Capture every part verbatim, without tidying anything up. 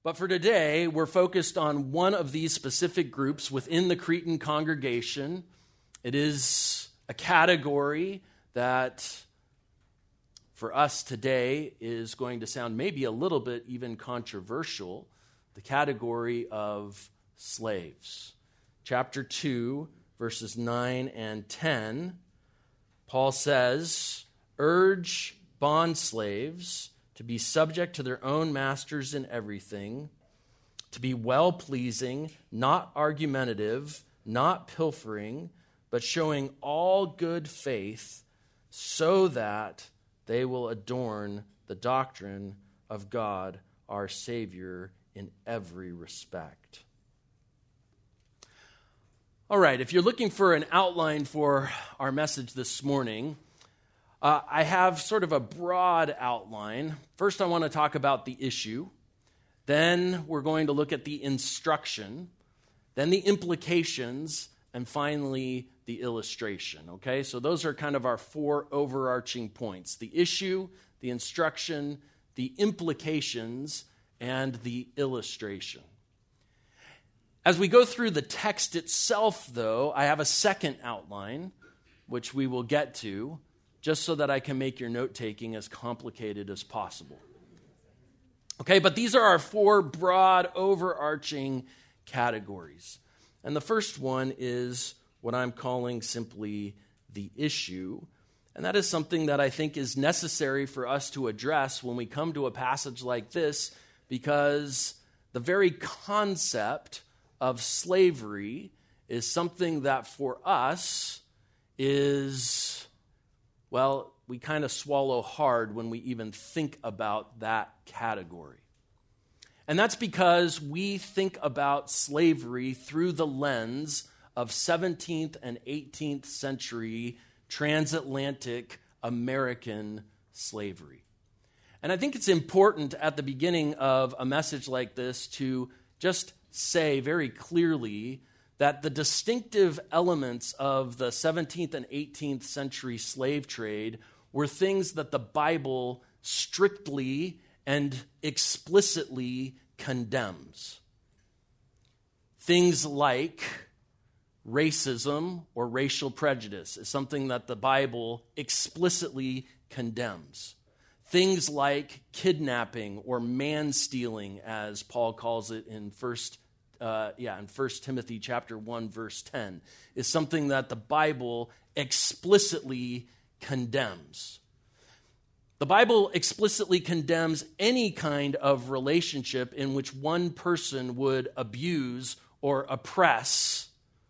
But for today, we're focused on one of these specific groups within the Cretan congregation. It is a category that for us today is going to sound maybe a little bit even controversial, the category of slaves. Chapter two, verses nine and ten, Paul says, "Urge bondslaves to be subject to their own masters in everything, to be well-pleasing, not argumentative, not pilfering, but showing all good faith, so that they will adorn the doctrine of God, our Savior, in every respect." All right, if you're looking for an outline for our message this morning, uh, I have sort of a broad outline. First, I want to talk about the issue. Then we're going to look at the instruction, then the implications, and finally the illustration, okay? So those are kind of our four overarching points: the issue, the instruction, the implications, and the illustration. As we go through the text itself, though, I have a second outline, which we will get to, just so that I can make your note-taking as complicated as possible. Okay, but these are our four broad, overarching categories. And the first one is what I'm calling simply the issue. And that is something that I think is necessary for us to address when we come to a passage like this, because the very concept of slavery is something that for us is, well, we kind of swallow hard when we even think about that category. And that's because we think about slavery through the lens of seventeenth and eighteenth century transatlantic American slavery. And I think it's important at the beginning of a message like this to just say very clearly that the distinctive elements of the seventeenth and eighteenth century slave trade were things that the Bible strictly and explicitly condemns. Things like racism or racial prejudice is something that the Bible explicitly condemns. Things like kidnapping or man-stealing, as Paul calls it in First, uh, yeah, in First Timothy chapter one, verse ten, is something that the Bible explicitly condemns. The Bible explicitly condemns any kind of relationship in which one person would abuse or oppress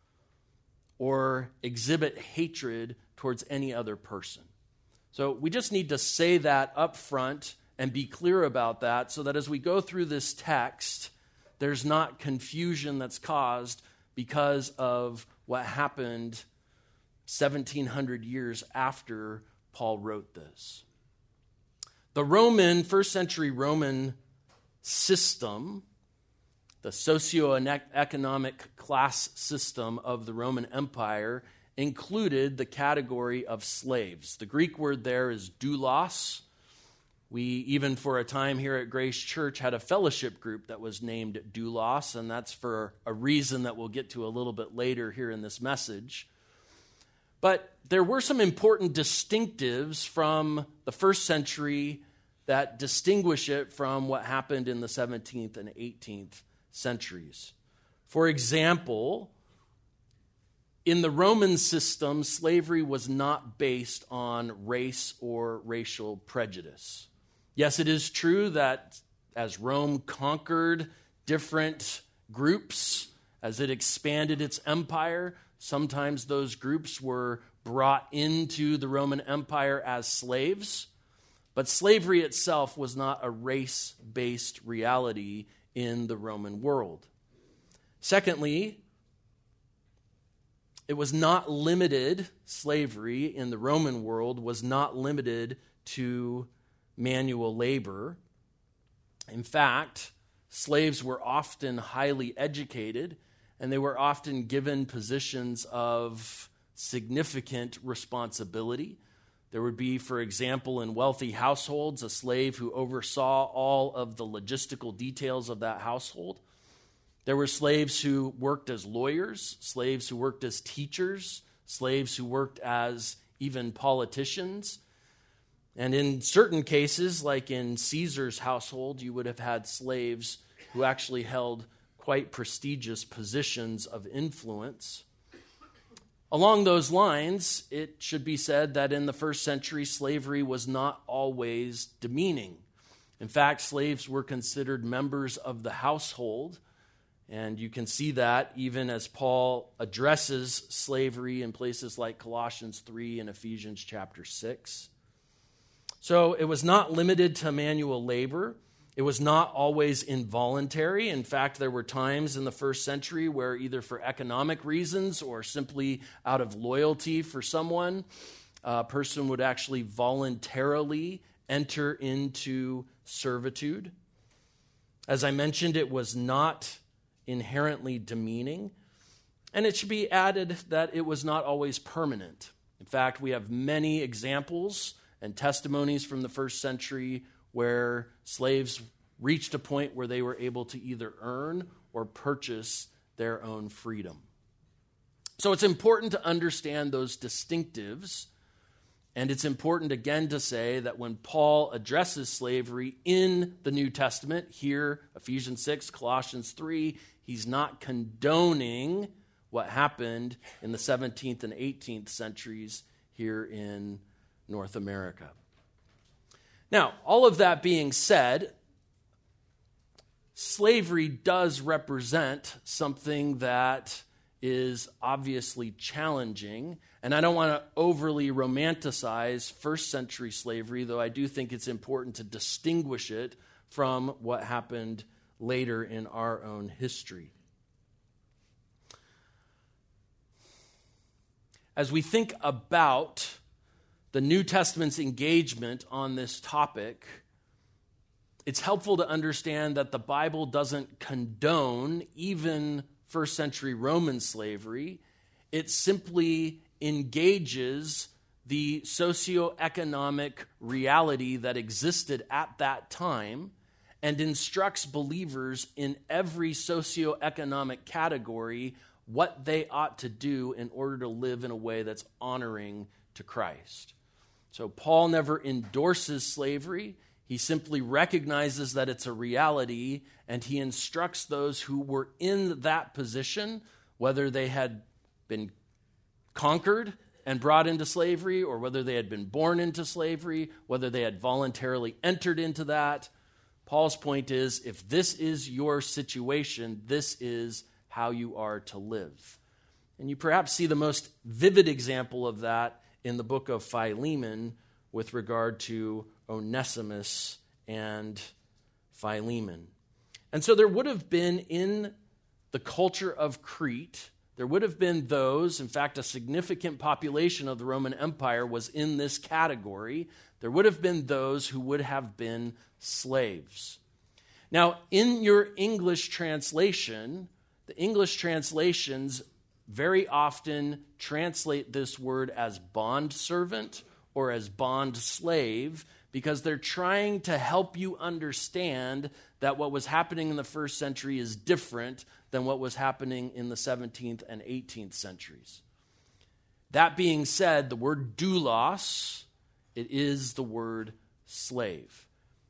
or exhibit hatred towards any other person. So we just need to say that up front and be clear about that so that as we go through this text, there's not confusion that's caused because of what happened seventeen hundred years after Paul wrote this. The Roman, first century Roman system, the socioeconomic class system of the Roman Empire, included the category of slaves. The Greek word there is doulos. We, even for a time here at Grace Church, had a fellowship group that was named doulos, and that's for a reason that we'll get to a little bit later here in this message. But there were some important distinctives from the first century that distinguish it from what happened in the seventeenth and eighteenth centuries. For example, in the Roman system, slavery was not based on race or racial prejudice. Yes, it is true that as Rome conquered different groups, as it expanded its empire, sometimes those groups were brought into the Roman Empire as slaves. But slavery itself was not a race-based reality in the Roman world. Secondly, it was not limited, slavery in the Roman world was not limited to manual labor. In fact, slaves were often highly educated, and they were often given positions of significant responsibility. There would be, for example, in wealthy households, a slave who oversaw all of the logistical details of that household. There were slaves who worked as lawyers, slaves who worked as teachers, slaves who worked as even politicians. And in certain cases, like in Caesar's household, you would have had slaves who actually held quite prestigious positions of influence. Along those lines, it should be said that in the first century, slavery was not always demeaning. In fact, slaves were considered members of the household, and you can see that even as Paul addresses slavery in places like Colossians three and Ephesians chapter six. So it was not limited to manual labor. It was not always involuntary. In fact, there were times in the first century where either for economic reasons or simply out of loyalty for someone, a person would actually voluntarily enter into servitude. As I mentioned, it was not inherently demeaning. And it should be added that it was not always permanent. In fact, we have many examples and testimonies from the first century where slaves reached a point where they were able to either earn or purchase their own freedom. So it's important to understand those distinctives, and it's important again to say that when Paul addresses slavery in the New Testament, here, Ephesians six, Colossians three, he's not condoning what happened in the seventeenth and eighteenth centuries here in North America. Now, all of that being said, slavery does represent something that is obviously challenging, and I don't want to overly romanticize first century slavery, though I do think it's important to distinguish it from what happened later in our own history. As we think about the New Testament's engagement on this topic, it's helpful to understand that the Bible doesn't condone even first century Roman slavery. It simply engages the socioeconomic reality that existed at that time and instructs believers in every socioeconomic category what they ought to do in order to live in a way that's honoring to Christ. So Paul never endorses slavery. He simply recognizes that it's a reality, and he instructs those who were in that position, whether they had been conquered and brought into slavery, or whether they had been born into slavery, whether they had voluntarily entered into that. Paul's point is, if this is your situation, this is how you are to live. And you perhaps see the most vivid example of that in the book of Philemon with regard to Onesimus and Philemon. And so there would have been in the culture of Crete, there would have been those, in fact, a significant population of the Roman Empire was in this category. There would have been those who would have been slaves. Now, in your English translation, the English translations very often translate this word as bondservant or as bond slave because they're trying to help you understand that what was happening in the first century is different than what was happening in the seventeenth and eighteenth centuries. That being said, the word doulos, it is the word slave.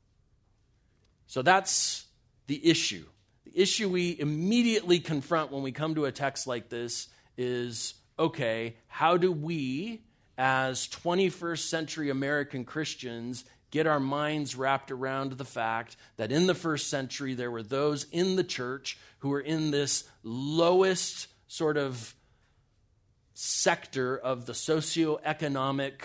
So that's the issue. The issue we immediately confront when we come to a text like this is, okay, how do we, as twenty-first century American Christians, get our minds wrapped around the fact that in the first century there were those in the church who were in this lowest sort of sector of the socioeconomic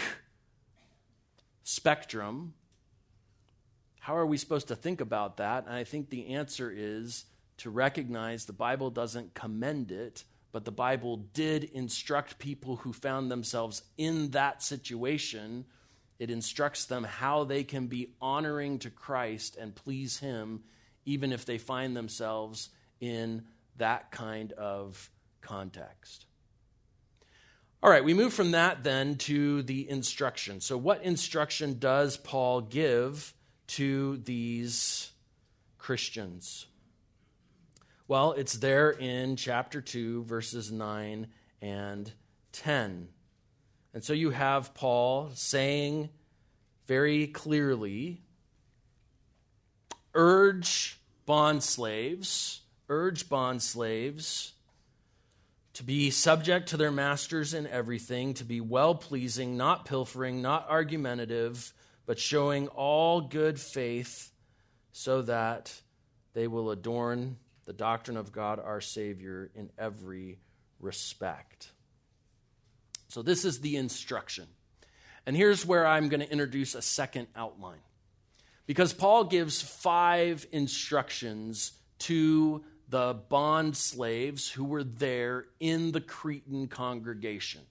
spectrum? How are we supposed to think about that? And I think the answer is to recognize the Bible doesn't commend it, but the Bible did instruct people who found themselves in that situation. It instructs them how they can be honoring to Christ and please Him, even if they find themselves in that kind of context. All right, we move from that then to the instruction. So what instruction does Paul give to these Christians? Well, it's there in chapter two, verses nine and ten. And so you have Paul saying very clearly, urge bondslaves, urge bondslaves to be subject to their masters in everything, to be well-pleasing, not pilfering, not argumentative, but showing all good faith, so that they will adorn the doctrine of God our Savior in every respect. So this is the instruction. And here's where I'm going to introduce a second outline. Because Paul gives five instructions to the bond slaves who were there in the Cretan congregation.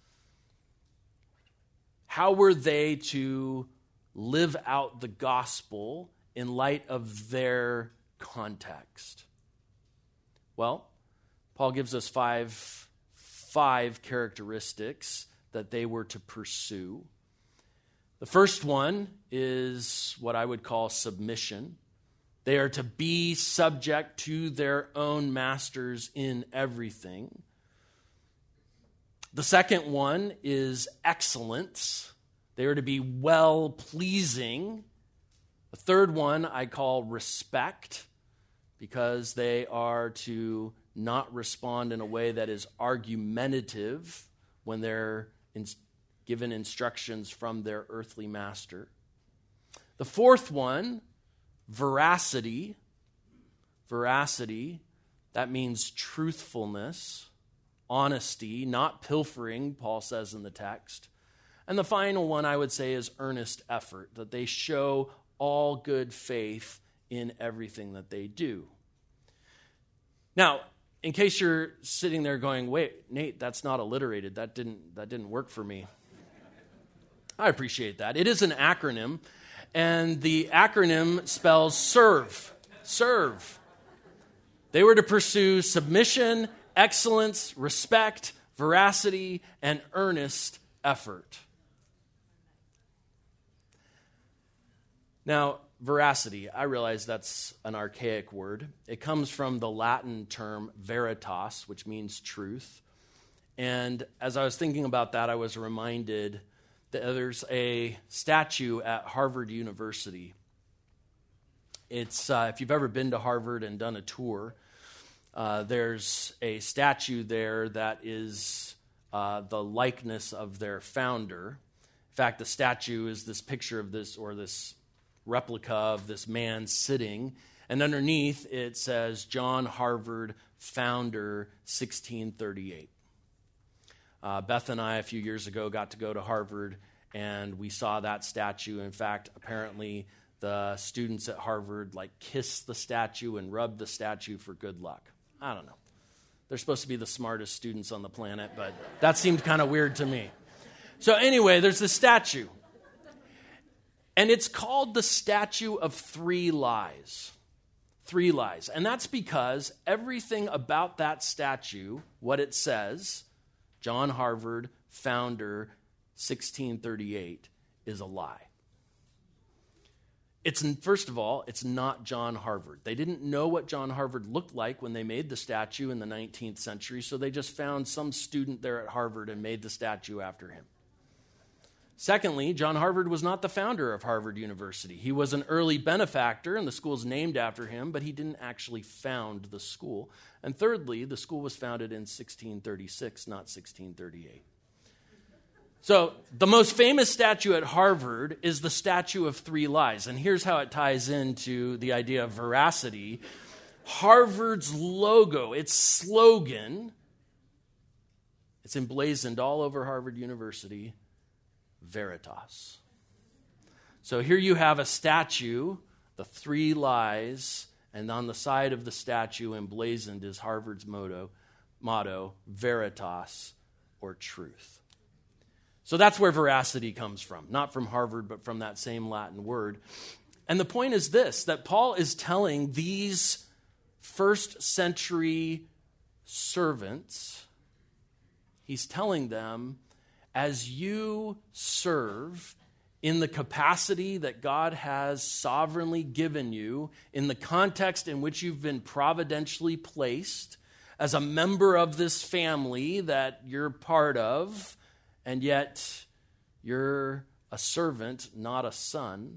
How were they to live out the gospel in light of their context? Well, Paul gives us five, five characteristics that they were to pursue. The first one is what I would call submission. They are to be subject to their own masters in everything. The second one is excellence. They are to be well-pleasing. The third one I call respect, because they are to not respond in a way that is argumentative when they're in, given instructions from their earthly master. The fourth one, veracity. Veracity, that means truthfulness, honesty, not pilfering, Paul says in the text. And the final one I would say is earnest effort, that they show all good faith in everything that they do. Now, in case you're sitting there going, wait, Nate, that's not alliterated. That didn't, that didn't work for me. I appreciate that. It is an acronym. And the acronym spells SERVE. Serve. They were to pursue submission, excellence, respect, veracity, and earnest effort. Now, veracity, I realize that's an archaic word. It comes from the Latin term veritas, which means truth. And as I was thinking about that, I was reminded there's a statue at Harvard University. It's uh, if you've ever been to Harvard and done a tour, uh, there's a statue there that is uh, the likeness of their founder. In fact, the statue is this picture of this, or this replica of this man sitting, and underneath it says, John Harvard, founder, sixteen thirty-eight. Uh, Beth and I, a few years ago, got to go to Harvard, and we saw that statue. In fact, apparently, the students at Harvard like kiss the statue and rub the statue for good luck. I don't know. They're supposed to be the smartest students on the planet, but that seemed kind of weird to me. So anyway, there's this statue, and it's called the Statue of Three Lies. Three lies. And that's because everything about that statue, what it says, John Harvard, founder, sixteen thirty-eight, is a lie. It's, first of all, it's not John Harvard. They didn't know what John Harvard looked like when they made the statue in the nineteenth century, so they just found some student there at Harvard and made the statue after him. Secondly, John Harvard was not the founder of Harvard University. He was an early benefactor, and the school's named after him, but he didn't actually found the school. And thirdly, the school was founded in sixteen thirty-six, not sixteen thirty-eight. So the most famous statue at Harvard is the Statue of Three Lies. And here's how it ties into the idea of veracity. Harvard's logo, its slogan, it's emblazoned all over Harvard University, Veritas. So here you have a statue, the three lies, and on the side of the statue emblazoned is Harvard's motto, motto, Veritas, or truth. So that's where veracity comes from, not from Harvard, but from that same Latin word. And the point is this, that Paul is telling these first century servants He's telling them, as you serve in the capacity that God has sovereignly given you, in the context in which you've been providentially placed, as a member of this family that you're part of, and yet you're a servant, not a son,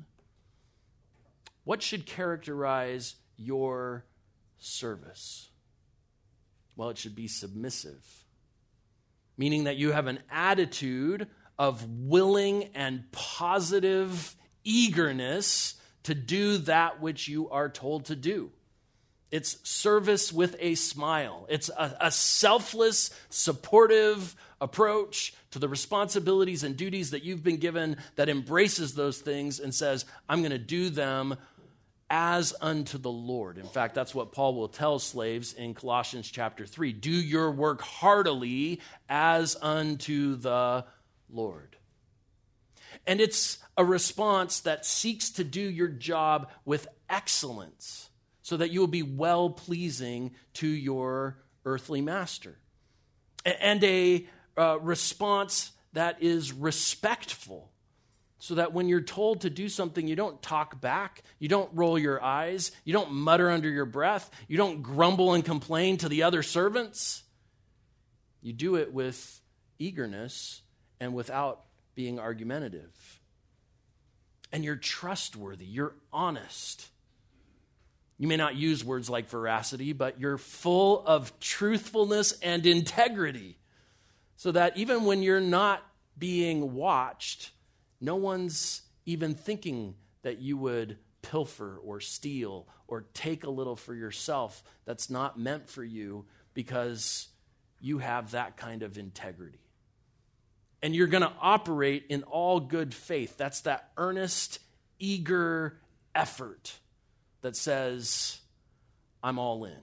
what should characterize your service? Well, it should be submissive, meaning that you have an attitude of willing and positive eagerness to do that which you are told to do. It's service with a smile. It's a, a selfless, supportive approach to the responsibilities and duties that you've been given that embraces those things and says, I'm going to do them as unto the Lord. In fact, that's what Paul will tell slaves in Colossians chapter three. Do your work heartily as unto the Lord. And it's a response that seeks to do your job with excellence so that you will be well-pleasing to your earthly master. And a uh, response that is respectful, so that when you're told to do something, you don't talk back, you don't roll your eyes, you don't mutter under your breath, you don't grumble and complain to the other servants. You do it with eagerness and without being argumentative. And you're trustworthy, you're honest. You may not use words like veracity, but you're full of truthfulness and integrity, so that even when you're not being watched, no one's even thinking that you would pilfer or steal or take a little for yourself that's not meant for you, because you have that kind of integrity. And you're going to operate in all good faith. That's that earnest, eager effort that says, I'm all in.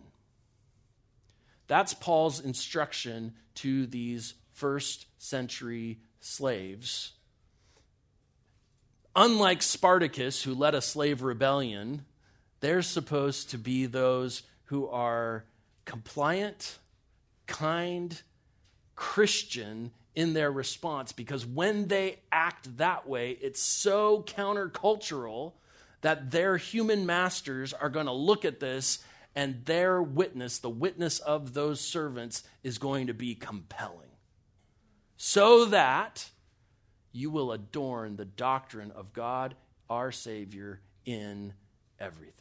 That's Paul's instruction to these first century slaves. Unlike Spartacus, who led a slave rebellion, they're supposed to be those who are compliant, kind, Christian in their response, because when they act that way, it's so countercultural that their human masters are going to look at this, and their witness, the witness of those servants, is going to be compelling, so that you will adorn the doctrine of God, our Savior, in everything.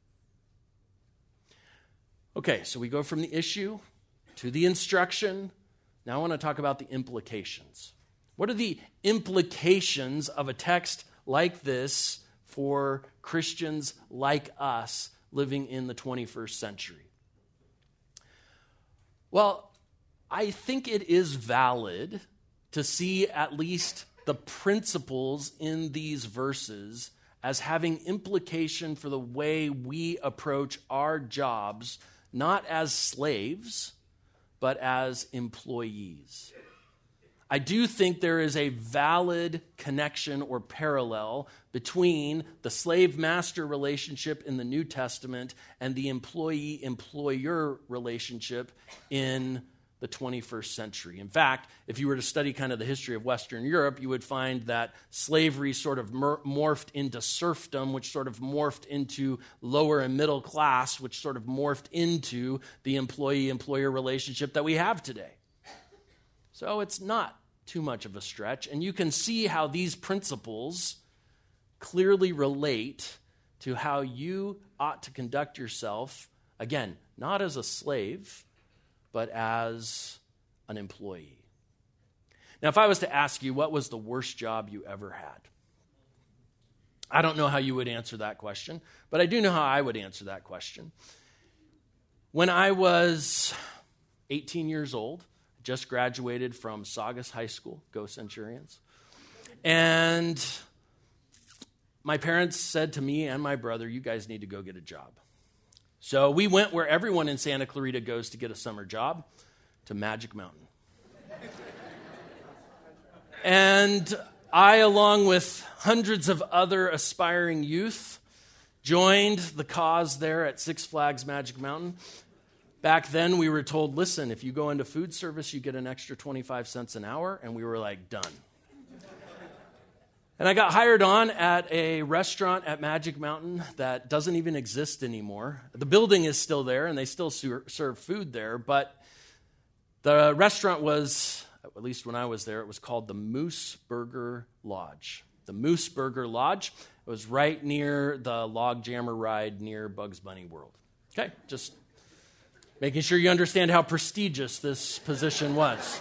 Okay, so we go from the issue to the instruction. Now I want to talk about the implications. What are the implications of a text like this for Christians like us living in the twenty-first century? Well, I think it is valid to see at least the principles in these verses as having implication for the way we approach our jobs, not as slaves, but as employees. I do think there is a valid connection or parallel between the slave-master relationship in the New Testament and the employee-employer relationship in the twenty-first century. In fact, if you were to study kind of the history of Western Europe, you would find that slavery sort of morphed into serfdom, which sort of morphed into lower and middle class, which sort of morphed into the employee-employer relationship that we have today. So it's not too much of a stretch, and you can see how these principles clearly relate to how you ought to conduct yourself, again, not as a slave, but as an employee. Now, if I was to ask you, what was the worst job you ever had? I don't know how you would answer that question, but I do know how I would answer that question. When I was eighteen years old, just graduated from Saugus High School, go Centurions, and my parents said to me and my brother, you guys need to go get a job. So we went where everyone in Santa Clarita goes to get a summer job, to Magic Mountain. And I, along with hundreds of other aspiring youth, joined the cause there at Six Flags Magic Mountain. Back then, we were told, listen, if you go into food service, you get an extra twenty-five cents an hour, and we were like, done. And I got hired on at a restaurant at Magic Mountain that doesn't even exist anymore. The building is still there, and they still ser- serve food there, but the restaurant was, at least when I was there, it was called the Moose Burger Lodge. The Moose Burger Lodge. It was right near the Log Jammer ride near Bugs Bunny World. Okay, just making sure you understand how prestigious this position was.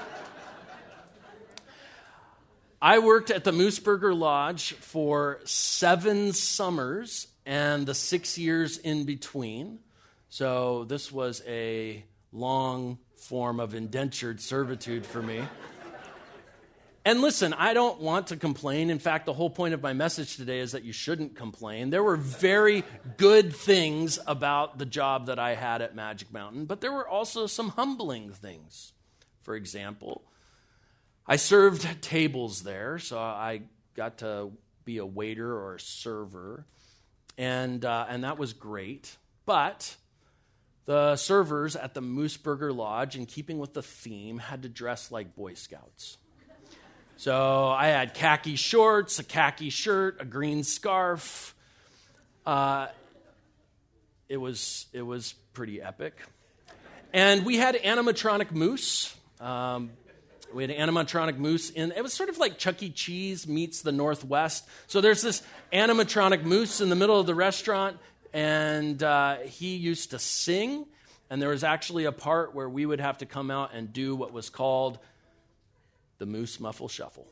I worked at the Moose Burger Lodge for seven summers and the six years in between. So this was a long form of indentured servitude for me. And listen, I don't want to complain. In fact, the whole point of my message today is that you shouldn't complain. There were very good things about the job that I had at Magic Mountain, but there were also some humbling things. For example, I served tables there, so I got to be a waiter or a server, and uh, and that was great. But the servers at the Moose Burger Lodge, in keeping with the theme, had to dress like Boy Scouts. So I had khaki shorts, a khaki shirt, a green scarf. Uh, it was it was pretty epic. And we had animatronic moose. Um, we had animatronic moose in, it was sort of like Chuck E. Cheese meets the Northwest. So there's this animatronic moose in the middle of the restaurant, and uh, he used to sing. And there was actually a part where we would have to come out and do what was called the Moose Muffle Shuffle.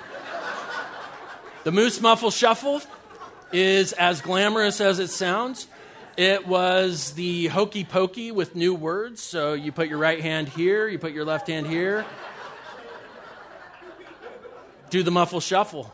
The Moose Muffle Shuffle is as glamorous as it sounds. It was the hokey pokey with new words. So you put your right hand here, you put your left hand here. Do the muffle shuffle.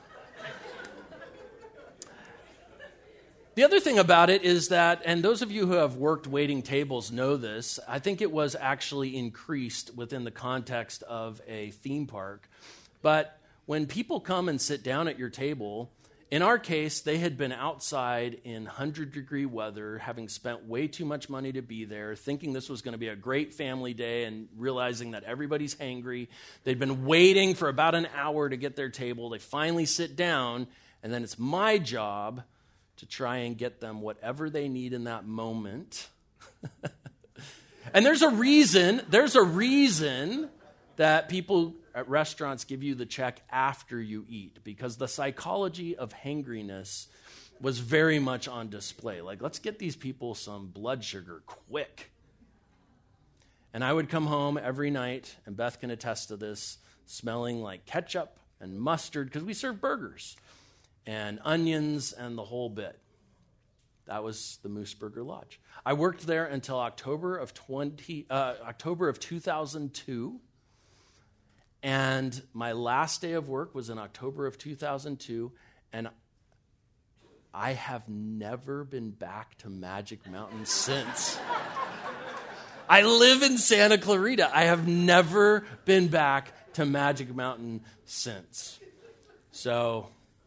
The other thing about it is that, and those of you who have worked waiting tables know this, I think it was actually increased within the context of a theme park. But when people come and sit down at your table, in our case, they had been outside in one hundred degree weather, having spent way too much money to be there, thinking this was going to be a great family day and realizing that everybody's hangry. They'd been waiting for about an hour to get their table. They finally sit down, and then it's my job to try and get them whatever they need in that moment. And there's a reason, there's a reason that people at restaurants give you the check after you eat, because the psychology of hangriness was very much on display. Like, let's get these people some blood sugar quick. And I would come home every night, and Beth can attest to this, smelling like ketchup and mustard, because we serve burgers, and onions and the whole bit. That was the Moose Burger Lodge. I worked there until October of twenty uh, October of two thousand two. And my last day of work was in October of two thousand two, and I have never been back to Magic Mountain since. I live in Santa Clarita. I have never been back to Magic Mountain since. So,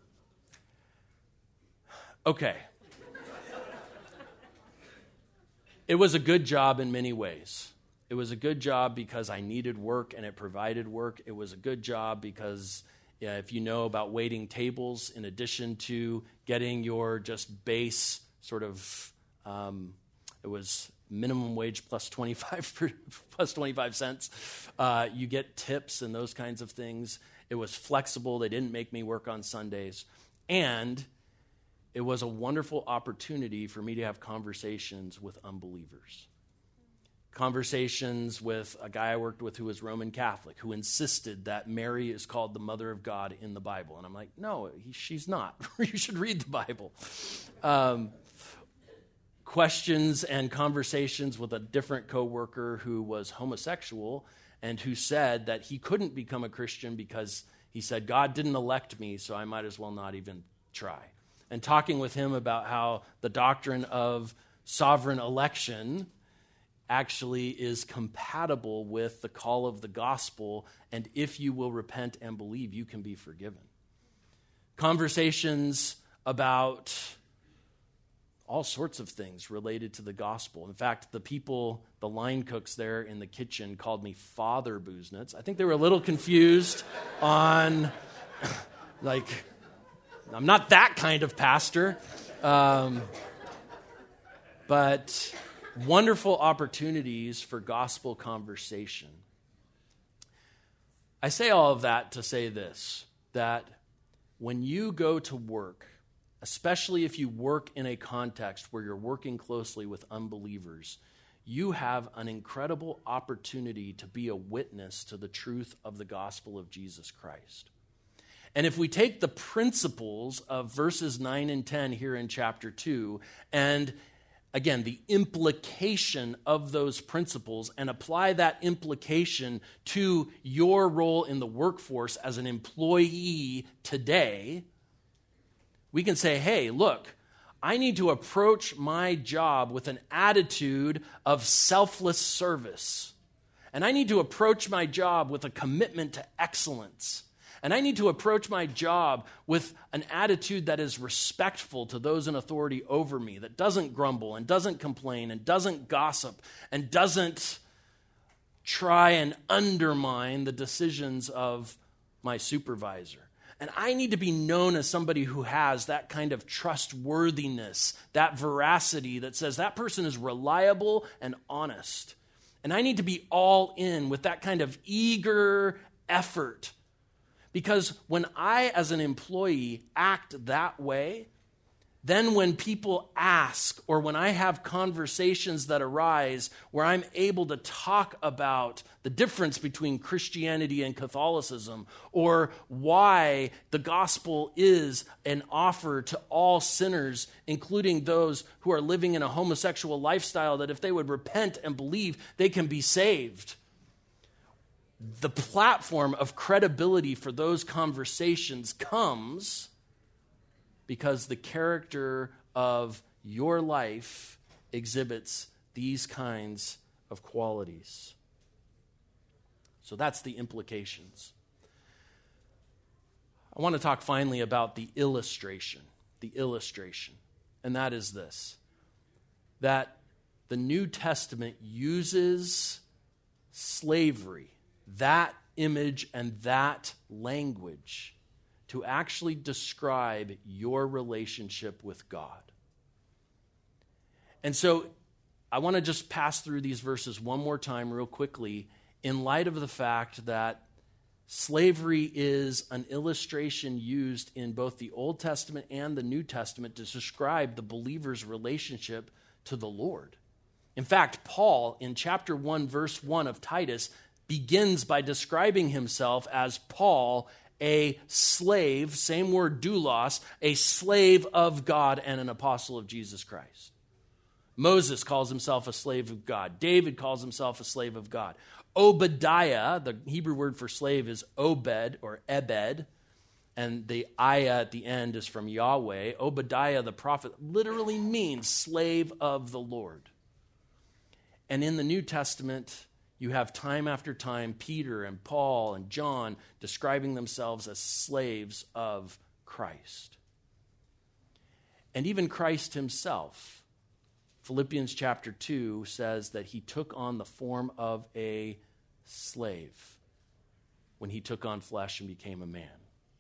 okay. It was a good job in many ways. It was a good job because I needed work and it provided work. It was a good job because yeah, if you know about waiting tables, in addition to getting your just base sort of, um, it was minimum wage plus twenty-five plus twenty-five cents. Uh, you get tips and those kinds of things. It was flexible. They didn't make me work on Sundays. And it was a wonderful opportunity for me to have conversations with unbelievers. Conversations with a guy I worked with who was Roman Catholic, who insisted that Mary is called the Mother of God in the Bible. And I'm like, no, he, she's not. You should read the Bible. Um, questions and conversations with a different coworker who was homosexual and who said that he couldn't become a Christian because he said, God didn't elect me, so I might as well not even try. And talking with him about how the doctrine of sovereign election actually is compatible with the call of the gospel, and if you will repent and believe, you can be forgiven. Conversations about all sorts of things related to the gospel. In fact, the people, the line cooks there in the kitchen called me Father Booznitz. I think they were a little confused on, like, I'm not that kind of pastor. Um, but wonderful opportunities for gospel conversation. I say all of that to say this, that when you go to work, especially if you work in a context where you're working closely with unbelievers, you have an incredible opportunity to be a witness to the truth of the gospel of Jesus Christ. And if we take the principles of verses nine and ten here in chapter two, and again, the implication of those principles, and apply that implication to your role in the workforce as an employee today, we can say, hey, look, I need to approach my job with an attitude of selfless service. And I need to approach my job with a commitment to excellence. And I need to approach my job with an attitude that is respectful to those in authority over me, that doesn't grumble and doesn't complain and doesn't gossip and doesn't try and undermine the decisions of my supervisor. And I need to be known as somebody who has that kind of trustworthiness, that veracity that says that person is reliable and honest. And I need to be all in with that kind of eager effort. Because when I, as an employee, act that way, then when people ask, or when I have conversations that arise where I'm able to talk about the difference between Christianity and Catholicism, or why the gospel is an offer to all sinners, including those who are living in a homosexual lifestyle, that if they would repent and believe, they can be saved. The platform of credibility for those conversations comes because the character of your life exhibits these kinds of qualities. So that's the implications. I want to talk finally about the illustration, the illustration, and that is this, that the New Testament uses slavery, that image and that language, to actually describe your relationship with God. And so I want to just pass through these verses one more time real quickly in light of the fact that slavery is an illustration used in both the Old Testament and the New Testament to describe the believer's relationship to the Lord. In fact, Paul, in chapter one, verse one of Titus, begins by describing himself as Paul, a slave, same word doulos, a slave of God and an apostle of Jesus Christ. Moses calls himself a slave of God. David calls himself a slave of God. Obadiah, the Hebrew word for slave is Obed or Ebed, and the ayah at the end is from Yahweh. Obadiah the prophet literally means slave of the Lord. And in the New Testament, you have time after time Peter and Paul and John describing themselves as slaves of Christ. And even Christ himself, Philippians chapter two says that he took on the form of a slave when he took on flesh and became a man.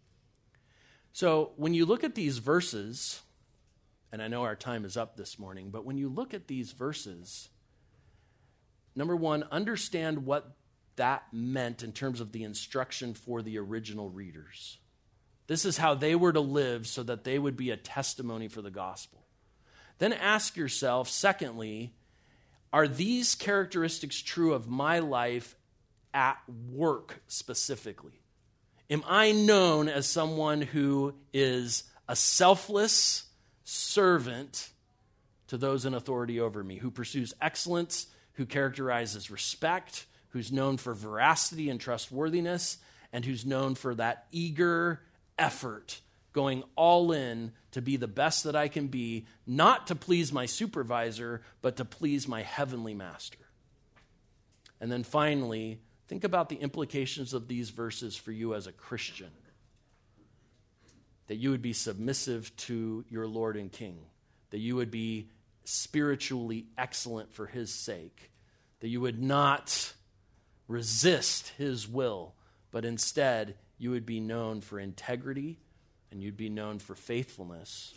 So when you look at these verses, and I know our time is up this morning, but when you look at these verses, number one, understand what that meant in terms of the instruction for the original readers. This is how they were to live so that they would be a testimony for the gospel. Then ask yourself, secondly, are these characteristics true of my life at work specifically? Am I known as someone who is a selfless servant to those in authority over me, who pursues excellence, who characterizes respect, who's known for veracity and trustworthiness, and who's known for that eager effort, going all in to be the best that I can be, not to please my supervisor, but to please my heavenly master? And then finally, think about the implications of these verses for you as a Christian. That you would be submissive to your Lord and King. that you would be spiritually excellent for his sake, that you would not resist his will, but instead you would be known for integrity and you'd be known for faithfulness.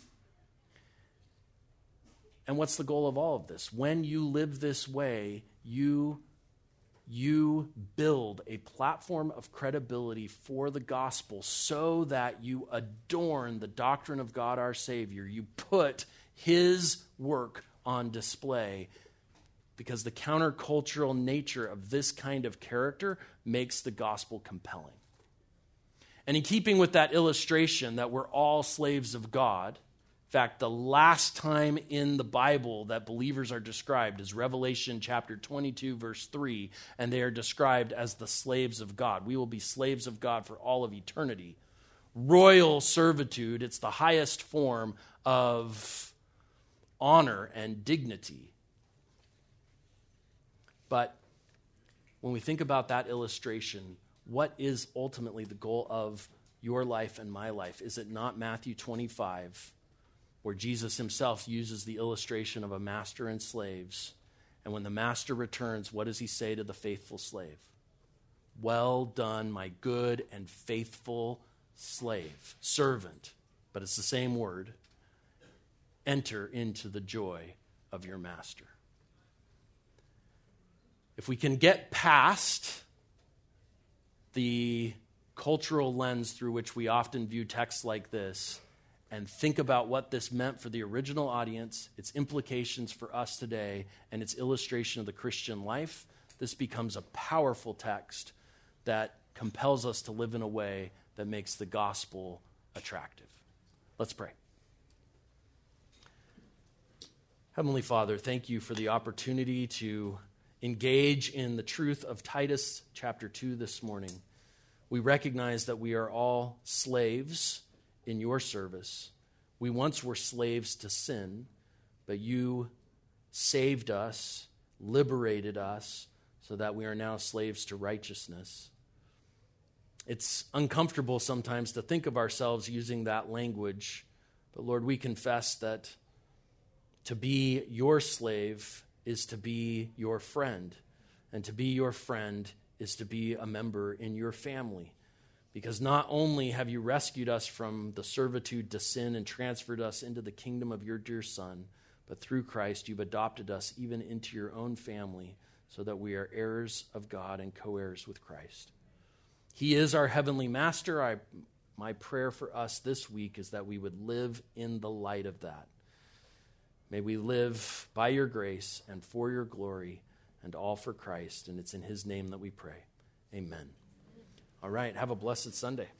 And what's the goal of all of this? When you live this way, you, you build a platform of credibility for the gospel so that you adorn the doctrine of God our Savior. You put his work on display, because the countercultural nature of this kind of character makes the gospel compelling. And in keeping with that illustration that we're all slaves of God, in fact, the last time in the Bible that believers are described is Revelation chapter twenty-two, verse three, and they are described as the slaves of God. We will be slaves of God for all of eternity. Royal servitude, it's the highest form of honor and dignity. But when we think about that illustration, what is ultimately the goal of your life and my life? Is it not Matthew twenty-five, where Jesus himself uses the illustration of a master and slaves? And when the master returns, what does he say to the faithful slave? Well done, my good and faithful slave, servant, but it's the same word. Enter into the joy of your master. If we can get past the cultural lens through which we often view texts like this and think about what this meant for the original audience, its implications for us today, and its illustration of the Christian life, this becomes a powerful text that compels us to live in a way that makes the gospel attractive. Let's pray. Heavenly Father, thank you for the opportunity to engage in the truth of Titus chapter two this morning. We recognize that we are all slaves in your service. We once were slaves to sin, but you saved us, liberated us, so that we are now slaves to righteousness. It's uncomfortable sometimes to think of ourselves using that language, but Lord, we confess that to be your slave is to be your friend, and to be your friend is to be a member in your family. Because not only have you rescued us from the servitude to sin and transferred us into the kingdom of your dear Son, but through Christ you've adopted us even into your own family so that we are heirs of God and co-heirs with Christ. He is our heavenly master. I, my prayer for us this week is that we would live in the light of that. May we live by your grace and for your glory and all for Christ. And it's in his name that we pray. Amen. All right. Have a blessed Sunday.